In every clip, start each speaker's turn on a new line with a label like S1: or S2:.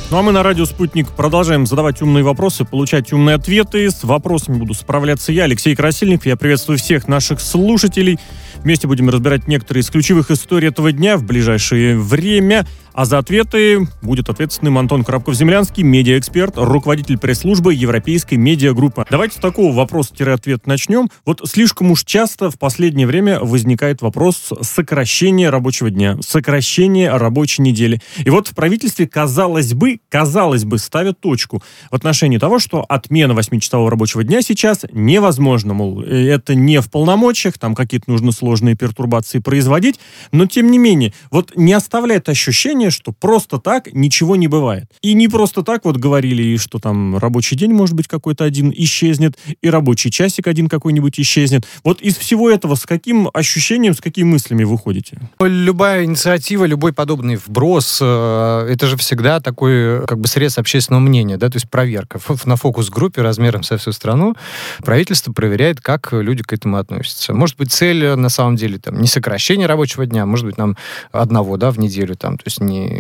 S1: Ну а мы на радио «Спутник» продолжаем задавать умные вопросы, получать умные ответы. С вопросами буду справляться я, Алексей Красильников. Я приветствую всех наших слушателей. Вместе будем разбирать некоторые из ключевых историй этого дня в ближайшее время. А за ответы будет ответственным Антон Коробков-Землянский, медиаэксперт, руководитель пресс-службы Европейской медиагруппы. Давайте с такого вопроса-ответ начнем. Вот слишком уж часто в последнее время возникает вопрос сокращения рабочего дня, сокращения рабочей недели. И вот в правительстве, казалось бы, ставят точку в отношении того, что отмена 8-часового рабочего дня сейчас невозможна. Мол, это не в полномочиях, там какие-то нужно сложные пертурбации производить, но тем не менее, вот не оставляет ощущение, что просто так ничего не бывает. И не просто так вот говорили, что там рабочий день, может быть, какой-то один исчезнет, и рабочий часик один какой-нибудь исчезнет. Вот из всего этого с каким ощущением, с какими мыслями вы ходите?
S2: Любая инициатива, любой подобный вброс, это же всегда такой как бы срез общественного мнения, да, то есть проверка. На фокус-группе размером со всю страну правительство проверяет, как люди к этому относятся. Может быть, цель на самом деле там не сокращение рабочего дня, может быть, нам одного, да, в неделю, там, то есть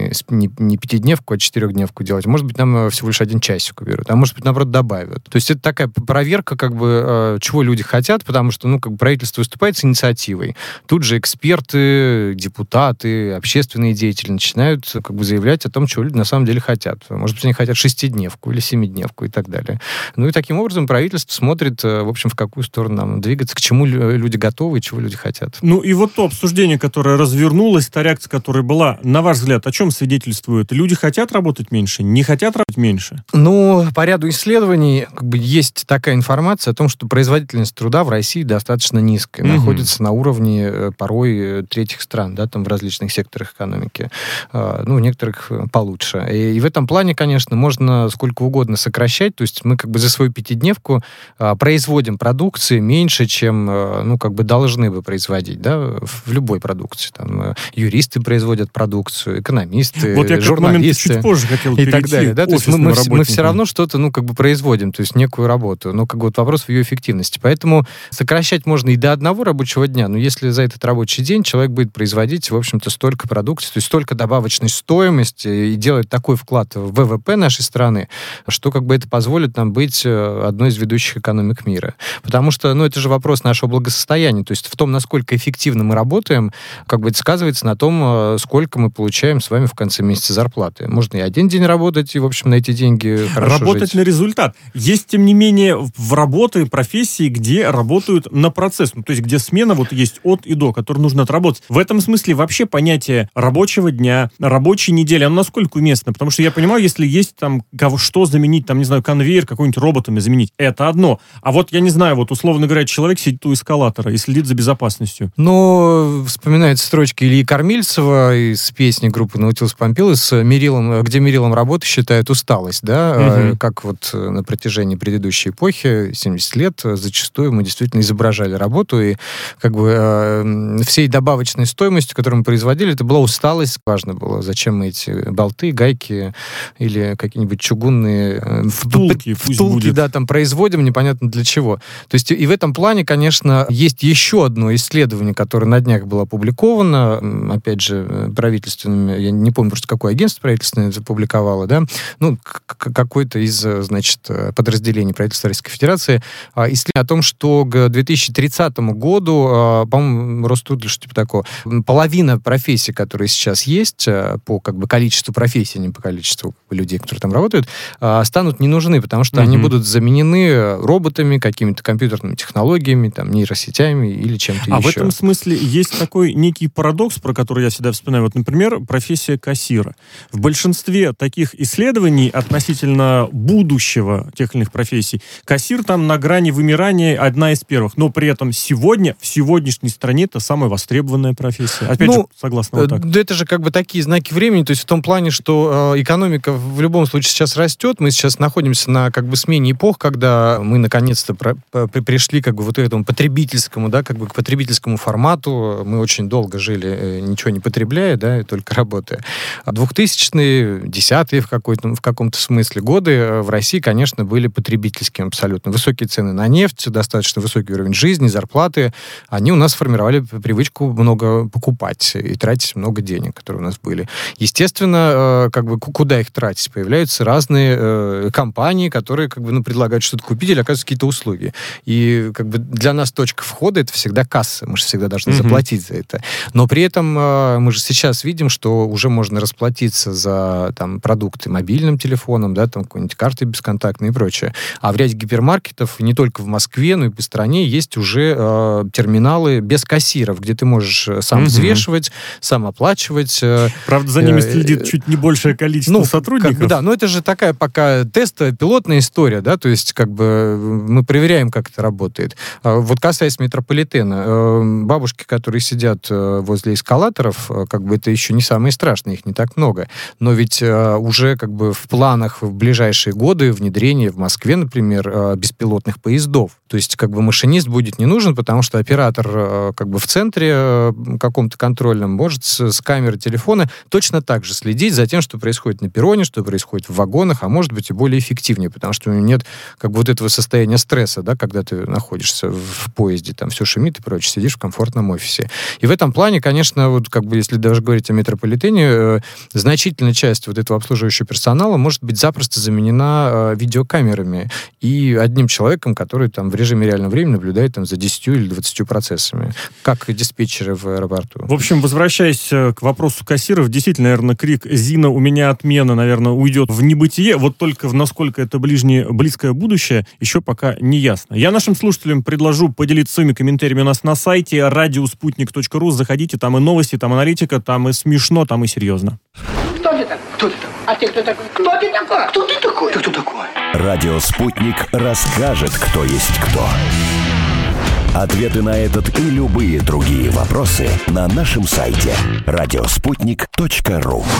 S2: не пятидневку, а четырехдневку делать. Может быть, нам всего лишь один часик уберут, а может быть, наоборот, добавят. То есть это такая проверка, как бы, чего люди хотят, потому что, как бы правительство выступает с инициативой. Тут же эксперты, депутаты, общественные деятели начинают как бы заявлять о том, чего люди на самом деле хотят. Может быть, они хотят шестидневку или семидневку и так далее. Ну и таким образом правительство смотрит, в общем, в какую сторону нам двигаться, к чему люди готовы и чего люди хотят.
S1: Ну и вот то обсуждение, которое развернулось, та реакция, которая была, на ваш взгляд, о чем свидетельствует? Люди хотят работать меньше, не хотят работать меньше?
S2: Ну, по ряду исследований как бы есть такая информация о том, что производительность труда в России достаточно низкая, находится на уровне порой третьих стран, да, там в различных секторах экономики. Ну, в некоторых получше. И в этом плане, конечно, можно сколько угодно сокращать, то есть мы как бы за свою пятидневку производим продукции меньше, чем, ну, как бы должны бы производить, да, в любой продукции. Там юристы производят продукцию, экономисты,
S1: вот я
S2: журналисты
S1: чуть позже хотел
S2: и так далее. Да? То есть мы все равно что-то, ну, как бы производим, то есть некую работу. Ну, как бы вот вопрос в ее эффективности. Поэтому сокращать можно и до одного рабочего дня, но если за этот рабочий день человек будет производить, в общем-то, столько продукции, то есть столько добавочной стоимости и делать такой вклад в ВВП нашей страны, что как бы это позволит нам быть одной из ведущих экономик мира. Потому что, ну, это же вопрос нашего благосостояния. То есть в том, насколько эффективно мы работаем, как бы это сказывается на том, сколько мы получаем с вами в конце месяца зарплаты. Можно и один день работать, и, в общем, на эти деньги хорошо
S1: работать
S2: жить.
S1: На результат. Есть, тем не менее, в работы, профессии, где работают на процесс. Ну, то есть, где смена вот есть от и до, которую нужно отработать. В этом смысле вообще понятие рабочего дня, рабочей недели, оно насколько уместно? Потому что я понимаю, если есть там что заменить, там, не знаю, конвейер какой-нибудь роботами заменить, это одно. А вот, я не знаю, вот, условно говоря, человек сидит у эскалатора и следит за безопасностью.
S2: Но вспоминаются строчки Ильи Кормильцева из песни группы Наутилус Помпилиус, где мерилом работы считают усталость, да, как вот на протяжении предыдущей эпохи, 70 лет, зачастую мы действительно изображали работу, и как бы всей добавочной стоимостью, которую мы производили, это была усталость. Важно было, зачем мы эти болты, гайки или какие-нибудь чугунные втулки, да, там производим, непонятно для чего. То есть и в этом плане, конечно, есть еще одно исследование, которое на днях было опубликовано, опять же, правительственными, я не помню просто, какое агентство правительственное это публиковало, да, ну, какое-то из, значит, подразделений правительства Российской Федерации, исследование о том, что к 2030 году, по-моему, Роструд или что-то типа такого, половина профессий, которые сейчас есть, по как бы количеству профессий, а не по количеству людей, которые там работают, станут не нужны, потому что они будут заменены роботами, какими-то компьютерными технологиями, там, нейросетями или чем-то еще.
S1: А в этом смысле есть такой некий парадокс, про который я всегда вспоминаю. Вот, например, профессия кассира. В большинстве таких исследований относительно будущего тех или иных профессий кассир там на грани вымирания одна из первых. Но при этом сегодня, в сегодняшней стране, это самая востребованная профессия. Опять же, согласно вот так.
S2: Да, это же как бы такие знаки времени, то есть в том плане, что экономика в любом случае сейчас растет. Мы сейчас находимся на как бы смене эпох, когда мы наконец-то пришли как бы вот к этому потребительскому, да, как бы к потребительскому потребительскому формату. Мы очень долго жили, ничего не потребляя, да, только работая. 2000-е, 10-е в каком-то смысле годы в России, конечно, были потребительскими абсолютно. Высокие цены на нефть, достаточно высокий уровень жизни, зарплаты. Они у нас формировали привычку много покупать и тратить много денег, которые у нас были. Естественно, куда их тратить? Появляются разные компании, которые предлагают что-то купить или оказывают какие-то услуги. И для нас точка входа — это всегда касса. Мы же всегда должны заплатить за это. Но при этом мы же сейчас видим, что уже можно расплатиться за продукты мобильным телефоном, да, какой-нибудь картой бесконтактной и прочее. А в ряде гипермаркетов, не только в Москве, но и по стране, есть уже терминалы без кассиров, где ты можешь сам взвешивать, сам оплачивать.
S1: Правда, за ними следит чуть не большее количество сотрудников.
S2: Да, но это же такая пока пилотная история, да, то есть мы проверяем, как это работает. Вот касаясь метрополитена, бабушки, которые сидят возле эскалаторов, это еще не самое страшное, их не так много. Но ведь уже в планах в ближайшие годы внедрение в Москве, например, беспилотных поездов. То есть машинист будет не нужен, потому что оператор в центре каком-то контрольном может с камеры телефона точно так же следить за тем, что происходит на перроне, что происходит в вагонах, а может быть и более эффективнее, потому что у него нет этого состояния стресса, да, когда ты находишься в поезде, там все шумит и прочее, сидишь в комфортном офисе. И в этом плане, конечно, если даже говорить о метрополитене, значительная часть этого обслуживающего персонала может быть запросто заменена видеокамерами и одним человеком, который в режиме реального времени наблюдает за 10 или 20 процессами, как диспетчеры в аэропорту.
S1: В общем, возвращаясь к вопросу кассиров, действительно, наверное, крик «Зина, у меня отмена», наверное, уйдет в небытие, вот только насколько это близкое будущее, еще пока не ясно. Я нашим слушателям предложу поделиться своими комментариями у нас на сайте radiosputnik.ru. Заходите, там и новости, там аналитика, там и смешно, там и серьезно.
S3: Кто ты такой? Кто ты такой? А ты кто такой? Кто ты такой? Кто ты такой? Ты кто такой?
S4: Радио «Спутник» расскажет, кто есть кто. Ответы на этот и любые другие вопросы на нашем сайте radiosputnik.ru.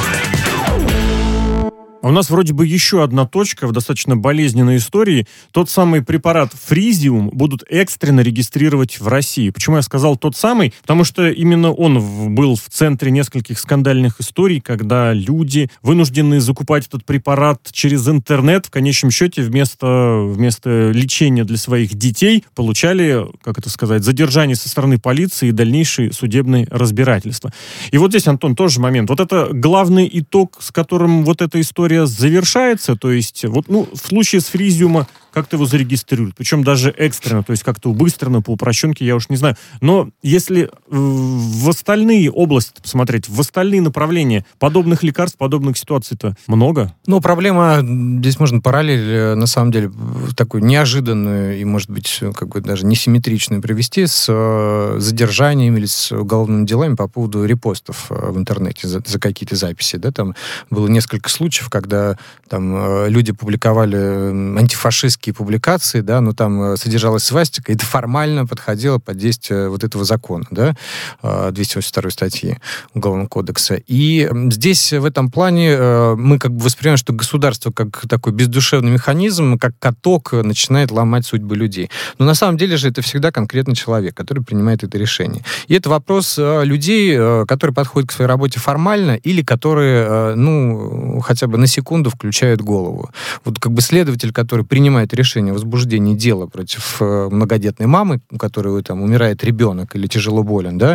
S1: У нас вроде бы еще одна точка в достаточно болезненной истории. Тот самый препарат Фризиум будут экстренно регистрировать в России. Почему я сказал тот самый? Потому что именно он был в центре нескольких скандальных историй, когда люди, вынужденные закупать этот препарат через интернет, в конечном счете вместо лечения для своих детей, получали, задержание со стороны полиции и дальнейшие судебные разбирательства. И вот здесь, Антон, тоже момент. Вот это главный итог, с которым вот эта история завершается, то есть в случае с Фризиума как-то его зарегистрируют, причем даже экстренно, то есть как-то убыстренно, по упрощенке, я уж не знаю. Но если в остальные области посмотреть, в остальные направления подобных лекарств, подобных ситуаций-то много?
S2: Проблема, здесь можно параллель, на самом деле, такую неожиданную и, может быть, даже несимметричную привести с задержанием или с уголовными делами по поводу репостов в интернете за какие-то записи. Да? Там было несколько случаев, когда люди публиковали антифашистские публикации, да, но там содержалась свастика, и это формально подходило под действие этого закона, да, 282 статьи Уголовного кодекса. И здесь в этом плане мы воспринимаем, что государство как такой бездушевный механизм, как каток начинает ломать судьбы людей. Но на самом деле же это всегда конкретный человек, который принимает это решение. И это вопрос людей, которые подходят к своей работе формально или которые, хотя бы на секунду включают голову. Следователь, который принимает решение о возбуждении дела против многодетной мамы, у которой умирает ребенок или тяжело болен, да,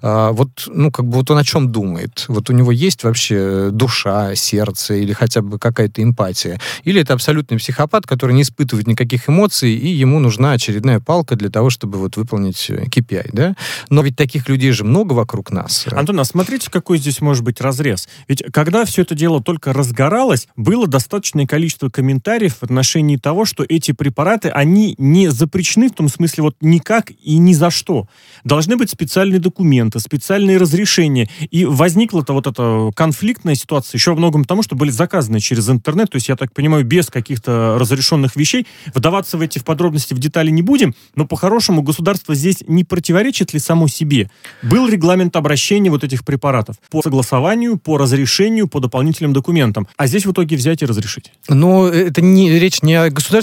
S2: он о чем думает? У него есть вообще душа, сердце или хотя бы какая-то эмпатия? Или это абсолютный психопат, который не испытывает никаких эмоций, и ему нужна очередная палка для того, чтобы выполнить KPI, да? Но ведь таких людей же много вокруг нас.
S1: Антон, а смотрите, какой здесь может быть разрез. Ведь когда все это дело только разгоралось, было достаточное количество комментариев в отношении того, что эти препараты, они не запрещены в том смысле никак и ни за что. Должны быть специальные документы, специальные разрешения. И возникла-то эта конфликтная ситуация еще во многом потому, что были заказаны через интернет, то есть, я так понимаю, без каких-то разрешенных вещей. Вдаваться в эти подробности, в детали не будем, но по-хорошему государство здесь не противоречит ли само себе? Был регламент обращения этих препаратов по согласованию, по разрешению, по дополнительным документам. А здесь в итоге взять и разрешить.
S2: Но это речь не о государстве,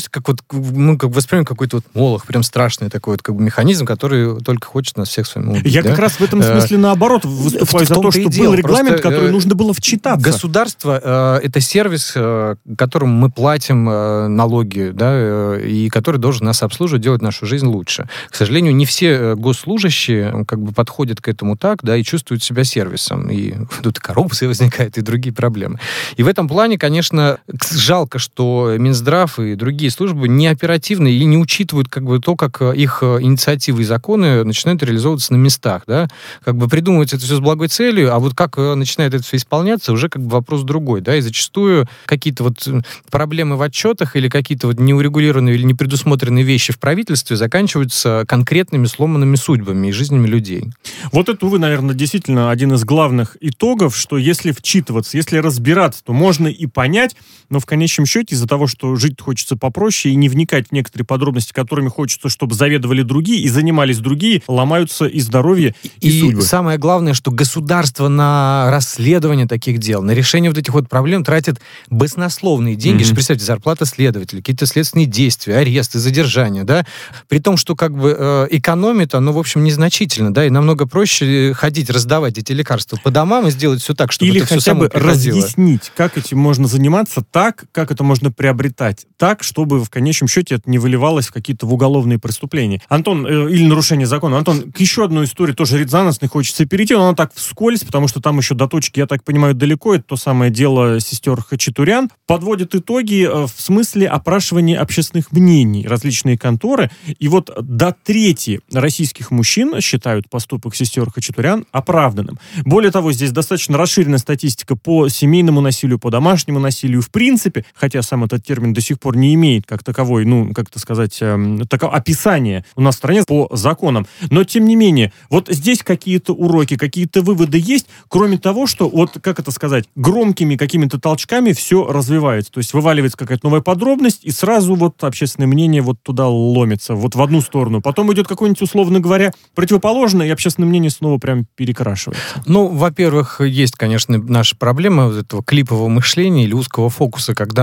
S2: кажется, как вот мы как воспринимаем какой-то вот молох, прям страшный такой вот как бы механизм, который только хочет нас всех с вами убить.
S1: Я как раз в этом смысле наоборот выступаю за то, что был регламент, который нужно было вчитаться.
S2: Государство — это сервис, которому мы платим налоги, да, и который должен нас обслуживать, делать нашу жизнь лучше. К сожалению, не все госслужащие как бы подходят к этому так, да, и чувствуют себя сервисом. И тут и коррупция возникает, и другие проблемы. И в этом плане, конечно, жалко, что Минздрав и другие службы не оперативны и не учитывают как бы то, как их инициативы и законы начинают реализовываться на местах, да. Как бы придумывается это все с благой целью, а вот как начинает это все исполняться, уже как бы вопрос другой, да, и зачастую какие-то вот проблемы в отчетах или какие-то вот неурегулированные или непредусмотренные вещи в правительстве заканчиваются конкретными сломанными судьбами и жизнями людей.
S1: Вот это, увы, наверное, действительно один из главных итогов, что если вчитываться, если разбираться, то можно и понять, но в конечном счете из-за того, что жить хочется попроще и не вникать в некоторые подробности, которыми хочется, чтобы заведовали другие и занимались другие, ломаются и здоровье, и судьбы.
S2: И самое главное, что государство на расследование таких дел, на решение вот этих вот проблем тратит баснословные деньги. Представьте, зарплата следователей, какие-то следственные действия, аресты, задержания, да, при том, что как бы экономит оно, в общем, незначительно, да, и намного проще ходить, раздавать эти лекарства по домам и сделать все так, чтобы
S1: или
S2: это все
S1: хотя
S2: само
S1: бы
S2: приходило.
S1: разъяснить, как этим можно заниматься так, как это можно приобретать так, чтобы в конечном счете это не выливалось в какие-то уголовные преступления. Антон, или нарушение закона. Антон, к еще одной истории тоже резонансной хочется перейти, но она так вскользь, потому что там еще до точки, я так понимаю, далеко. Это то самое дело сестер Хачатурян. Подводят итоги в смысле опрашивания общественных мнений различные конторы. И вот до трети российских мужчин считают поступок сестер Хачатурян оправданным. Более того, здесь достаточно расширенная статистика по семейному насилию, по домашнему насилию в принципе, хотя сам этот термин до сих пор не имеет как таковой, ну, как-то сказать, описания у нас в стране по законам. Но, тем не менее, вот здесь какие-то уроки, какие-то выводы есть, кроме того, что, вот, как это сказать, громкими какими-то толчками все развивается. То есть вываливается какая-то новая подробность, и сразу вот общественное мнение вот туда ломится, вот в одну сторону. Потом идет какой-нибудь, условно говоря, противоположное, и общественное мнение снова прям перекрашивается.
S2: Ну, во-первых, есть, конечно, наша проблема вот этого клипового мышления или узкого фокуса, когда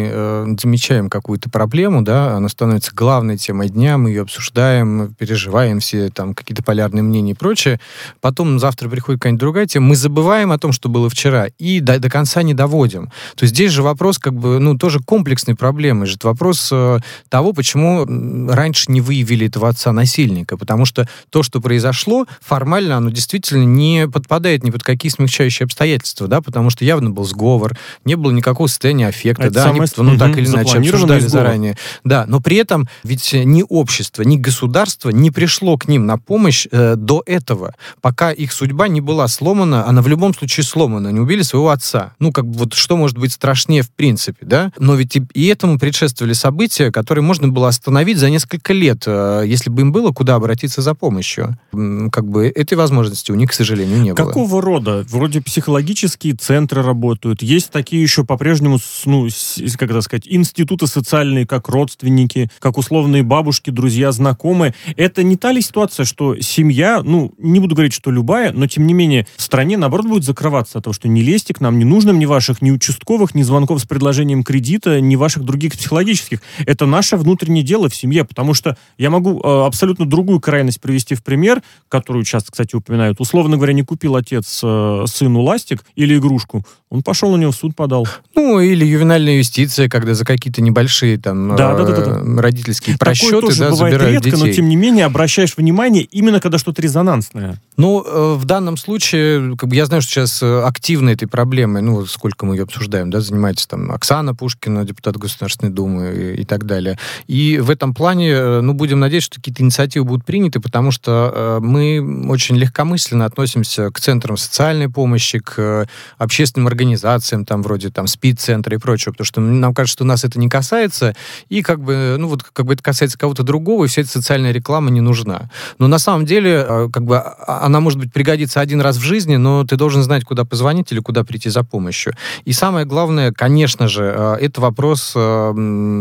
S2: мы замечаем какую-то проблему, да, она становится главной темой дня, мы ее обсуждаем, переживаем все там какие-то полярные мнения и прочее. Потом завтра приходит какая-нибудь другая тема, мы забываем о том, что было вчера, и до конца не доводим. То есть здесь же вопрос как бы, ну, тоже комплексной проблемы. Это вопрос того, почему раньше не выявили этого отца-насильника. Потому что то, что произошло, формально оно действительно не подпадает ни под какие смягчающие обстоятельства, да, потому что явно был сговор, не было никакого состояния аффекта, да, они так или иначе обсуждали заранее. Да, но при этом ведь ни общество, ни государство не пришло к ним на помощь до этого, пока их судьба не была сломана, она в любом случае сломана, они убили своего отца. Ну, как бы вот что может быть страшнее в принципе, да? Но ведь и этому предшествовали события, которые можно было остановить за несколько лет, если бы им было куда обратиться за помощью. Как бы этой возможности у них, к сожалению, не было.
S1: Какого рода? Вроде психологические центры работают, есть такие еще по-прежнему, ну, как это сказать, институты социальные, как родственники, как условные бабушки, друзья, знакомые. Это не та ли ситуация, что семья, ну, не буду говорить, что любая, но тем не менее в стране, наоборот, будет закрываться от того, что не лезьте к нам, не нужно ни ваших, ни участковых, ни звонков с предложением кредита, ни ваших других психологических. Это наше внутреннее дело в семье, потому что я могу абсолютно другую крайность привести в пример, которую часто, кстати, упоминают. Условно говоря, не купил отец сыну ластик или игрушку, он пошел на него в суд подал.
S2: Ну, или ювенальная юстиция, когда за какие-то небольшие там родительские просчеты,
S1: такое тоже бывает
S2: забирают
S1: редко,
S2: детей.
S1: но тем не менее обращаешь внимание именно когда что-то резонансное.
S2: Ну, в данном случае, как бы я знаю, что сейчас активно этой проблемой, ну, сколько мы ее обсуждаем, да, занимается там Оксана Пушкина, депутат Государственной Думы и так далее. И в этом плане, ну, будем надеяться, что какие-то инициативы будут приняты, потому что мы очень легкомысленно относимся к центрам социальной помощи, к общественным организациям, там, вроде там СПИД-центра и прочего, потому что нам кажется, что нас это не касается, и как бы, ну, вот, как бы это касается кого-то другого, и вся эта социальная реклама не нужна. Но на самом деле, как бы, она, может быть, пригодится один раз в жизни, но ты должен знать, куда позвонить или куда прийти за помощью. И самое главное, конечно же, это вопрос как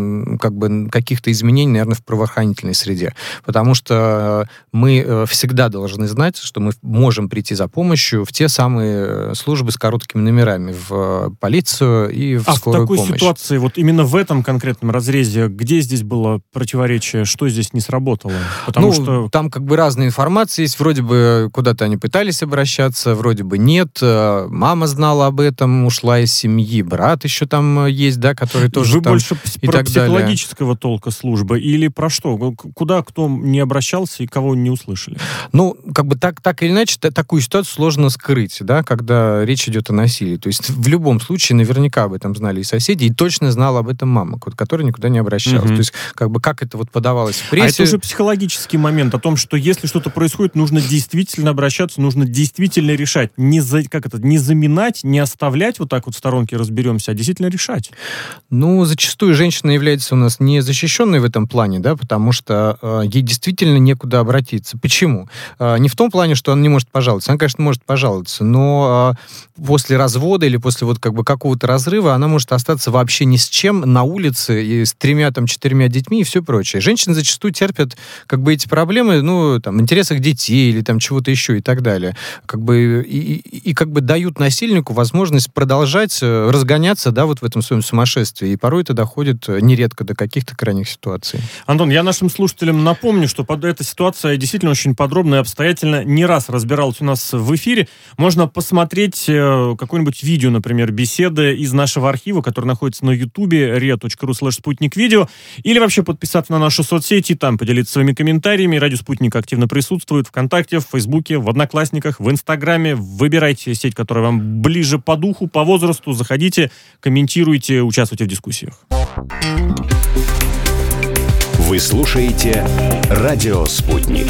S2: бы каких-то изменений, наверное, в правоохранительной среде. Потому что мы всегда должны знать, что мы можем прийти за помощью в те самые службы с короткими номерами, в полицию и в скорую помощь.
S1: А в такой ситуации, вот именно в этом конкретном разрезе, где здесь было противоречие, что здесь не сработало? Потому что
S2: там как бы разная информация есть, вроде бы куда-то они пытались обращаться, вроде бы нет, мама знала об этом, ушла из семьи, брат еще там есть, да, который тоже
S1: вы
S2: там
S1: больше
S2: и
S1: про
S2: так далее.
S1: психологического толка служба или про что? Куда кто не обращался и кого не услышали?
S2: Ну, как бы так или иначе, такую ситуацию сложно скрыть, да, когда речь идет о насилии. То есть в любом случае наверняка об этом знали и соседи, и точно знала об этом мама, которая никуда не обращалась. То есть как бы как это вот подавалось в прессе.
S1: А это уже психологический момент о том, что если что-то происходит, нужно действительно обращаться, нужно действительно решать. Не заминать, не оставлять вот так вот в сторонке разберемся, а действительно решать.
S2: Ну, зачастую женщина является у нас не защищенной в этом плане, да, потому что ей действительно некуда обратиться. Почему? Не в том плане, что она не может пожаловаться. Она, конечно, может пожаловаться, но после развода или после вот как бы какого-то разрыва она может остаться вообще ни с чем на улице и с 3-4 детьми и все прочее. Женщины зачастую терпят как бы эти проблемы, ну, там, в интересах детей или там чего-то еще и так далее. Как бы, и как бы дают насильнику возможность продолжать разгоняться, да, вот в этом своем сумасшествии. И порой это доходит нередко до каких-то крайних ситуаций.
S1: Антон, я нашим слушателям напомню, что эта ситуация действительно очень подробно и обстоятельно не раз разбиралась у нас в эфире. Можно посмотреть какое-нибудь видео, например, беседы из нашего архива, который находится на ютубе ria.ru/спутниквидео, или вообще подписаться на наши соцсети, там поделиться своими комментариями. Радио «Спутник» активно присутствует ВКонтакте, в Фейсбуке, в Одноклассниках, в Инстаграме. Выбирайте сеть, которая вам ближе по духу, по возрасту. Заходите, комментируйте, участвуйте в дискуссиях.
S4: Вы слушаете «Радио Спутник».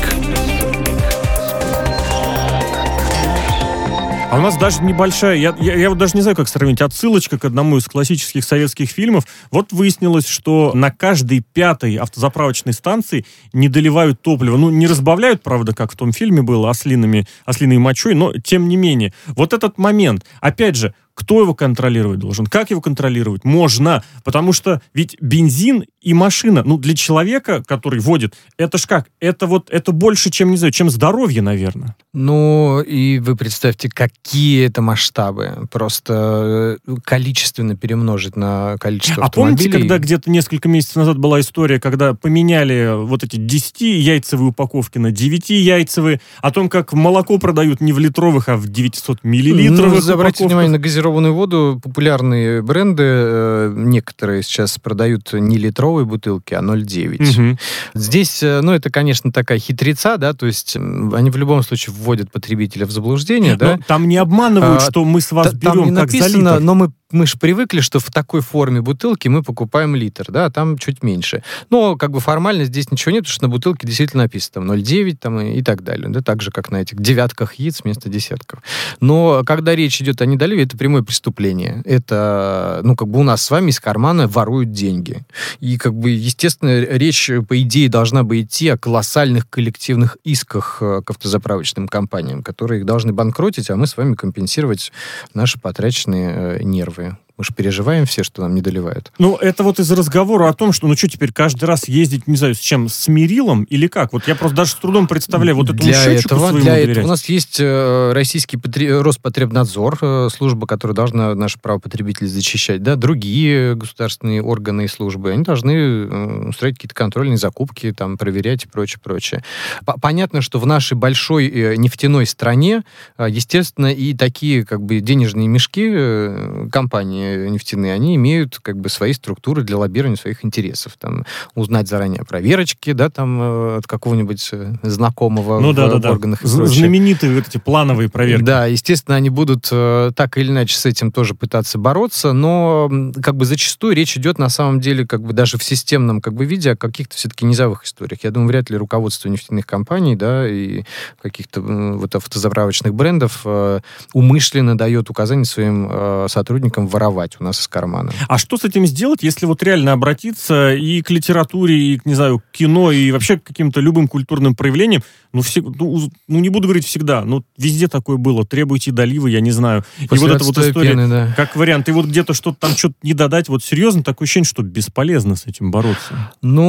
S1: А у нас даже небольшая, я вот даже не знаю, как сравнить, отсылочка к одному из классических советских фильмов. Вот выяснилось, что на каждой 5-й автозаправочной станции не доливают топливо. Ну, не разбавляют, правда, как в том фильме было, ослиной мочой, но тем не менее. Вот этот момент, опять же, кто его контролировать должен? Как его контролировать? Можно, потому что ведь бензин и машина, ну, для человека, который водит, это ж как? Это больше, чем, не знаю, чем здоровье, наверное.
S2: Ну, и вы представьте, какие это масштабы. Просто количественно перемножить на количество автомобилей.
S1: А помните, когда где-то несколько месяцев назад была история, когда поменяли вот эти 10-яйцевые упаковки на 9-яйцевые, о том, как молоко продают не в литровых, а в 900-миллилитровых
S2: обратите внимание на газированную воду. Популярные бренды, некоторые сейчас продают не литровые бутылки, а 0,9. Угу. Здесь, это, конечно, такая хитреца, да, то есть они в любом случае вводят потребителя в заблуждение, да.
S1: Но там не обманывают, что мы с вас берем как за литр.
S2: Но мы же привыкли, что в такой форме бутылки мы покупаем литр, да, а там чуть меньше. Но как бы формально здесь ничего нет, потому что на бутылке действительно написано там 0,9 там, и так далее, да, так же, как на этих 9 яиц вместо 10. Но когда речь идет о недоливе, это прямое преступление. Это, как бы у нас с вами из кармана воруют деньги. И как бы, естественно, речь, по идее, должна бы идти о колоссальных коллективных исках к автозаправочным компаниям, которые их должны банкротить, а мы с вами компенсировать наши потраченные нервы. Мы же переживаем все, что нам не доливают.
S1: Ну, это вот из разговора о том, что, что теперь каждый раз ездить, не знаю, с чем, с мерилом или как? Вот я просто даже с трудом представляю вот этому счетчику своему доверять.
S2: Для этого у нас есть российский Роспотребнадзор, служба, которая должна наши права потребителей защищать, да, другие государственные органы и службы, они должны устроить какие-то контрольные закупки, там, проверять и прочее. Понятно, что в нашей большой нефтяной стране, естественно, и такие, как бы, денежные мешки компании нефтяные, они имеют как бы свои структуры для лоббирования своих интересов. Там, узнать заранее о проверочке, да, там, от какого-нибудь знакомого в органах и прочее.
S1: Знаменитые вот эти плановые проверки.
S2: Да, естественно, они будут так или иначе с этим тоже пытаться бороться, но как бы зачастую речь идет на самом деле как бы даже в системном как бы виде о каких-то все-таки низовых историях. Я думаю, вряд ли руководство нефтяных компаний, да, и каких-то вот автозаправочных брендов умышленно дает указания своим сотрудникам воровать у нас из кармана.
S1: А что с этим сделать, если вот реально обратиться и к литературе, и, не знаю, к кино, и вообще к каким-то любым культурным проявлениям? Не буду говорить всегда, но везде такое было. Требуйте доливы, я не знаю.
S2: После
S1: и вот эта вот история,
S2: пены, да.
S1: Как вариант. И вот где-то что-то не додать. Вот серьезно, такое ощущение, что бесполезно с этим бороться.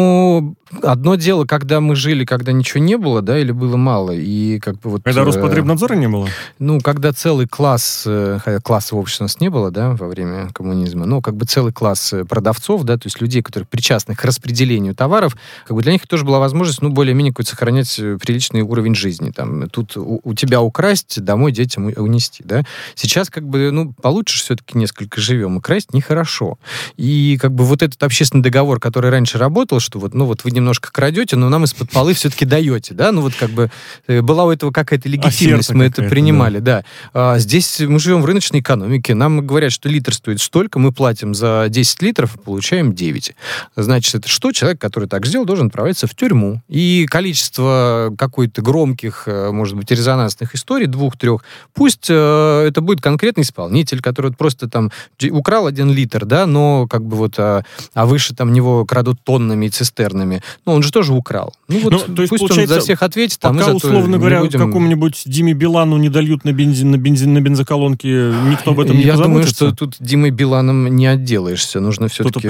S2: Одно дело, когда мы жили, когда ничего не было, да, или было мало, и как бы вот...
S1: Когда Роспотребнадзора не было?
S2: Когда целый класс, хотя класса в обществе у нас не было, да, во время время коммунизма, ну, как бы целый класс продавцов, да, то есть людей, которые причастны к распределению товаров, как бы для них тоже была возможность, ну, более-менее сохранять приличный уровень жизни. Там, тут у тебя украсть, домой детям унести, да. Сейчас, как бы, ну, получше все-таки несколько живем, и красть нехорошо. И, как бы, вот этот общественный договор, который раньше работал, что вот, ну, вот вы немножко крадете, но нам из-под полы все-таки даете, да, ну, вот, как бы, была у этого какая-то легитимность, мы это принимали, да. А здесь мы живем в рыночной экономике, нам говорят, что литр стоит столько, мы платим за 10 литров и получаем 9. Значит, это что? Человек, который так сделал, должен отправиться в тюрьму. И количество какой-то громких, может быть, резонансных историй, 2-3, пусть это будет конкретный исполнитель, который вот просто там украл 1 литр, да, но как бы вот, а выше там него крадут тоннами и цистернами. Ну, он же тоже украл. Ну, вот
S1: то есть,
S2: пусть он за всех ответит, а мы
S1: пока, условно говоря, какому-нибудь Диме Билану не дольют на бензоколонке, никто об этом не позаботится?
S2: Я думаю, что тут Димой Биланом не отделаешься. Нужно все-таки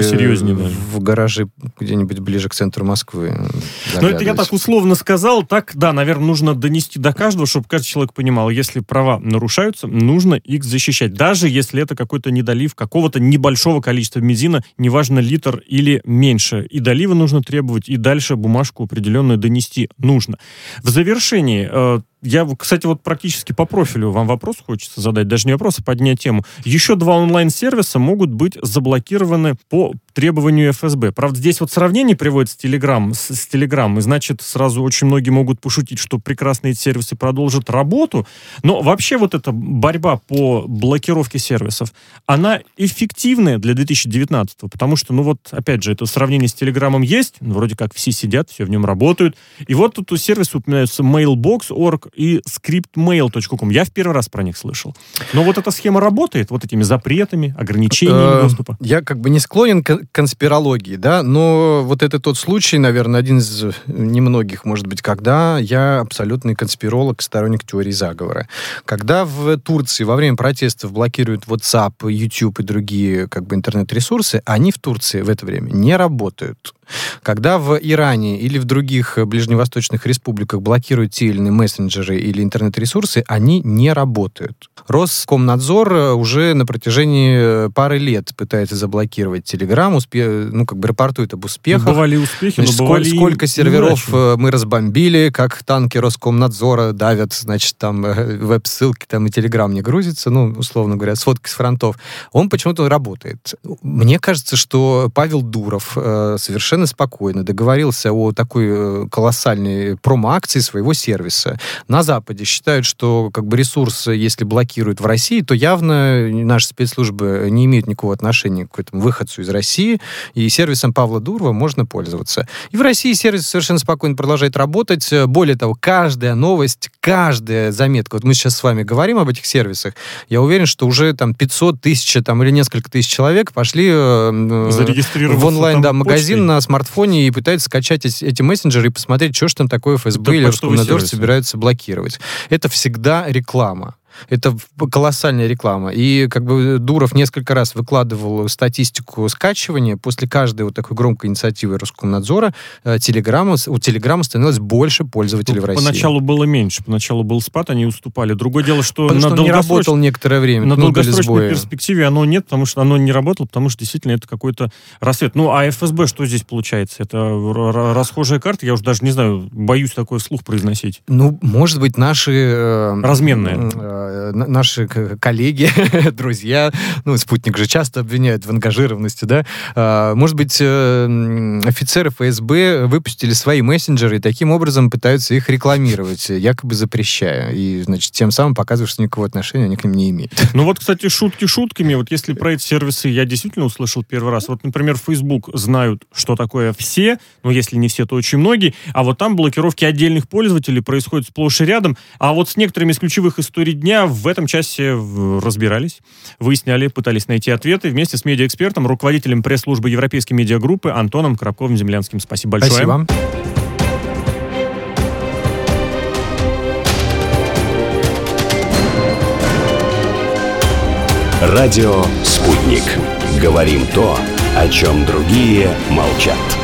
S2: в гараже где-нибудь ближе к центру Москвы.
S1: Но это я так условно сказал. Так, да, наверное, нужно донести до каждого, чтобы каждый человек понимал, если права нарушаются, нужно их защищать. Даже если это какой-то недолив какого-то небольшого количества бензина, неважно, литр или меньше. И долива нужно требовать, и дальше бумажку определенную донести нужно. В завершении... Я, кстати, вот практически по профилю вам вопрос хочется задать, даже не вопрос, а поднять тему. Еще 2 онлайн-сервиса могут быть заблокированы по требованию ФСБ. Правда, здесь вот сравнение приводится с Telegram, и значит, сразу очень многие могут пошутить, что прекрасные эти сервисы продолжат работу, но вообще вот эта борьба по блокировке сервисов, она эффективная для 2019-го, потому что, ну вот, опять же, это сравнение с Телеграмом есть, вроде как все сидят, все в нем работают, и вот тут у сервиса упоминаются Mailbox.org и scriptmail.com. Я в первый раз про них слышал. Но вот эта схема работает вот этими запретами, ограничениями доступа.
S2: Я как бы не склонен к конспирологии, да, но вот это тот случай, наверное, один из немногих, может быть, когда я абсолютный конспиролог, сторонник теории заговора. Когда в Турции во время протестов блокируют WhatsApp, YouTube и другие как бы интернет-ресурсы, они в Турции в это время не работают. Когда в Иране или в других ближневосточных республиках блокируют те или иные мессенджеры или интернет-ресурсы, они не работают. Роскомнадзор уже на протяжении пары лет пытается заблокировать Telegram, ну, как бы рапортует об успехах.
S1: Бывали успехи,
S2: значит,
S1: но бывали
S2: сколько серверов мы разбомбили, как танки Роскомнадзора давят, значит, там веб-ссылки там и Telegram не грузится, ну, условно говоря, сводки с фронтов. Он почему-то работает. Мне кажется, что Павел Дуров совершенно спокойно договорился о такой колоссальной промо-акции своего сервиса. На Западе считают, что как бы ресурс, если блокируют в России, то явно наши спецслужбы не имеют никакого отношения к этому выходцу из России, и сервисом Павла Дурова можно пользоваться. И в России сервис совершенно спокойно продолжает работать. Более того, каждая новость, каждая заметка, вот мы сейчас с вами говорим об этих сервисах, я уверен, что уже там 500 тысяч там, или несколько тысяч человек пошли в онлайн-магазин на смартфоне и пытаются скачать эти мессенджеры и посмотреть, что же там такое ФСБ или Роскомнадзор собираются блокировать. Это всегда реклама. Это колоссальная реклама. И как бы Дуров несколько раз выкладывал статистику скачивания. После каждой вот такой громкой инициативы Роскомнадзора у Телеграма становилось больше пользователей в России.
S1: Поначалу было меньше. Поначалу был спад, они уступали. Другое дело, что
S2: потому что он не работал некоторое время.
S1: На долгосрочной перспективе оно нет, потому что оно не работало, потому что действительно это какой-то рассвет. Ну, а ФСБ что здесь получается? Это расхожая карта? Я уже даже не знаю, боюсь такое вслух произносить.
S2: Ну, может быть, наши...
S1: разменные.
S2: Наши коллеги, друзья, ну, спутник же часто обвиняют в ангажированности, да, может быть, офицеры ФСБ выпустили свои мессенджеры и таким образом пытаются их рекламировать, якобы запрещая, и, значит, тем самым показывают, что никакого отношения они к ним не имеют.
S1: Ну вот, кстати, шутки шутками, вот если про эти сервисы я действительно услышал первый раз, вот, например, Facebook знают, что такое все, ну, если не все, то очень многие, а вот там блокировки отдельных пользователей происходят сплошь и рядом, а вот с некоторыми из ключевых историй дня в этом часе разбирались, выясняли, пытались найти ответы вместе с медиаэкспертом, руководителем пресс-службы Европейской медиагруппы Антоном Коробковым-Землянским. Спасибо большое.
S2: Спасибо вам.
S4: Радио «Спутник». Говорим то, о чем другие молчат.